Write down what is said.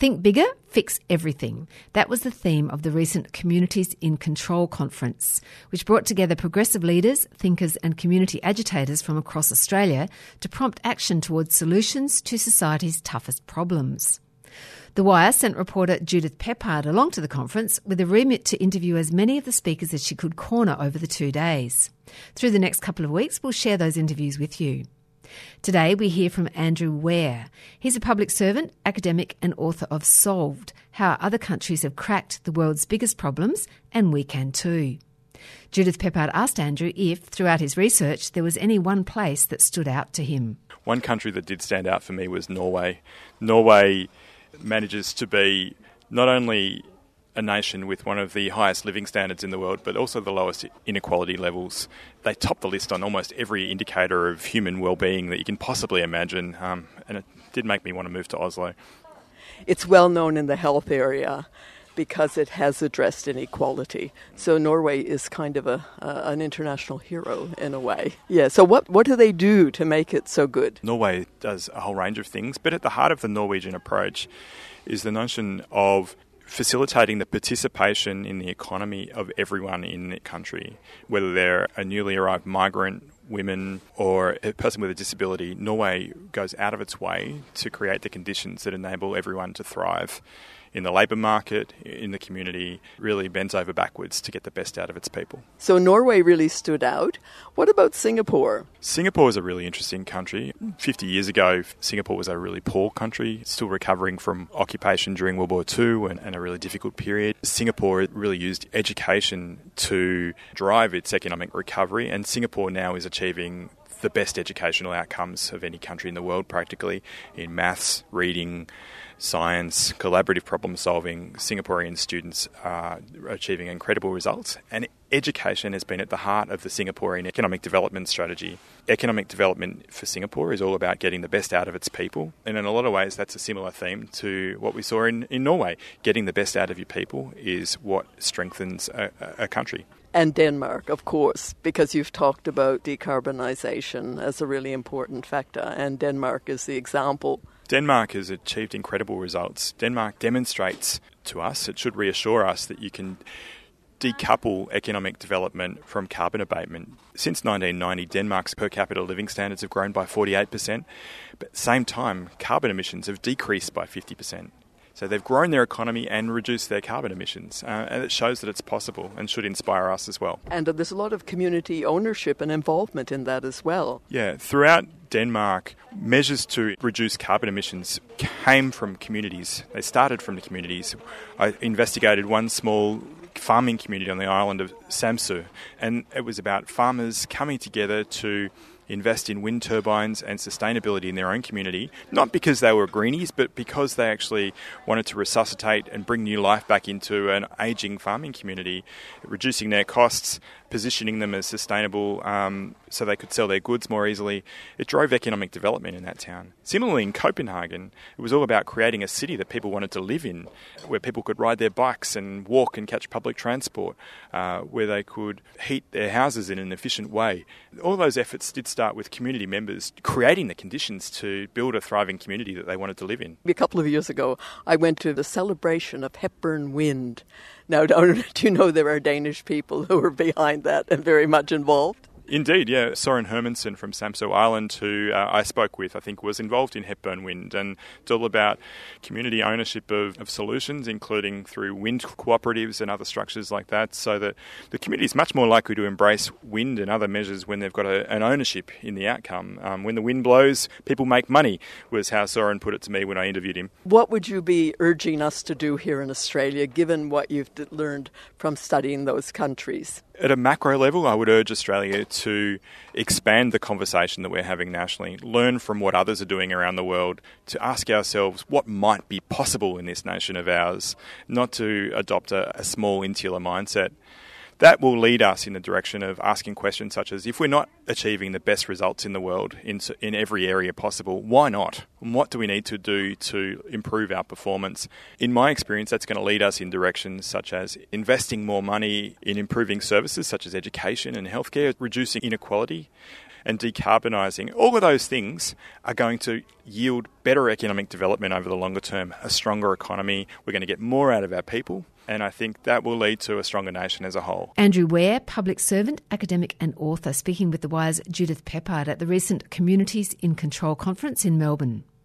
Think bigger, fix everything. That was the theme of the recent Communities in Control conference, which brought together progressive leaders, thinkers and community agitators from across Australia to prompt action towards solutions to society's toughest problems. The Wire sent reporter Judith Peppard along to the conference with a remit to interview as many of the speakers as she could corner over the 2 days. Through the next couple of weeks, we'll share those interviews with you. Today we hear from Andrew Ware. He's a public servant, academic and author of Solved, How Other Countries Have Cracked the World's Biggest Problems, and We Can Too. Judith Peppard asked Andrew if, throughout his research, there was any one place that stood out to him. One country that did stand out for me was Norway. Norway manages to be not only a nation with one of the highest living standards in the world, but also the lowest inequality levels. They top the list on almost every indicator of human well-being that you can possibly imagine, and it did make me want to move to Oslo. It's well known in the health area because it has addressed inequality. So Norway is kind of an international hero in a way. Yeah. So what do they do to make it so good? Norway does a whole range of things, but at the heart of the Norwegian approach is the notion of facilitating the participation in the economy of everyone in the country, whether they're a newly arrived migrant, women, or a person with a disability. Norway goes out of its way to create the conditions that enable everyone to thrive in the labour market, in the community, really bends over backwards to get the best out of its people. So Norway really stood out. What about Singapore? Singapore is a really interesting country. 50 years ago, Singapore was a really poor country, still recovering from occupation during World War II and a really difficult period. Singapore really used education to drive its economic recovery, and Singapore now is achieving the best educational outcomes of any country in the world, practically, in maths, reading, science, collaborative problem solving. Singaporean students are achieving incredible results, and education has been at the heart of the Singaporean economic development strategy. Economic development for Singapore is all about getting the best out of its people, and in a lot of ways that's a similar theme to what we saw in Norway. Getting the best out of your people is what strengthens a country. And Denmark, of course, because you've talked about decarbonisation as a really important factor, and Denmark is the example. Denmark has achieved incredible results. Denmark demonstrates to us, it should reassure us, that you can decouple economic development from carbon abatement. Since 1990, Denmark's per capita living standards have grown by 48%, but at the same time, carbon emissions have decreased by 50%. So they've grown their economy and reduced their carbon emissions, and it shows that it's possible and should inspire us as well. And there's a lot of community ownership and involvement in that as well. Yeah, throughout Denmark, measures to reduce carbon emissions came from communities. They started from the communities. I investigated one small farming community on the island of Samsø, and it was about farmers coming together to invest in wind turbines and sustainability in their own community, not because they were greenies, but because they actually wanted to resuscitate and bring new life back into an ageing farming community, reducing their costs, positioning them as sustainable so they could sell their goods more easily. It drove economic development in that town. Similarly, in Copenhagen, it was all about creating a city that people wanted to live in, where people could ride their bikes and walk and catch public transport, where they could heat their houses in an efficient way. All those efforts did start with community members creating the conditions to build a thriving community that they wanted to live in. A couple of years ago, I went to the celebration of Hepburn Wind. Now, do you know there are Danish people who are behind that and very much involved? Indeed, yeah. Soren Hermansen from Samsø Island, who I spoke with, I think was involved in Hepburn Wind. And it's all about community ownership of solutions, including through wind cooperatives and other structures like that, so that the community is much more likely to embrace wind and other measures when they've got an ownership in the outcome. When the wind blows, people make money, was how Soren put it to me when I interviewed him. What would you be urging us to do here in Australia, given what you've learned from studying those countries? At a macro level, I would urge Australia to expand the conversation that we're having nationally, learn from what others are doing around the world, to ask ourselves what might be possible in this nation of ours, not to adopt a small insular mindset. That will lead us in the direction of asking questions such as, if we're not achieving the best results in the world in every area possible, why not? And what do we need to do to improve our performance? In my experience, that's going to lead us in directions such as investing more money in improving services such as education and healthcare, reducing inequality, and decarbonising. All of those things are going to yield better economic development over the longer term, a stronger economy. We're going to get more out of our people, and I think that will lead to a stronger nation as a whole. Andrew Ware, public servant, academic and author, speaking with The Wire's Judith Peppard at the recent Communities in Control conference in Melbourne.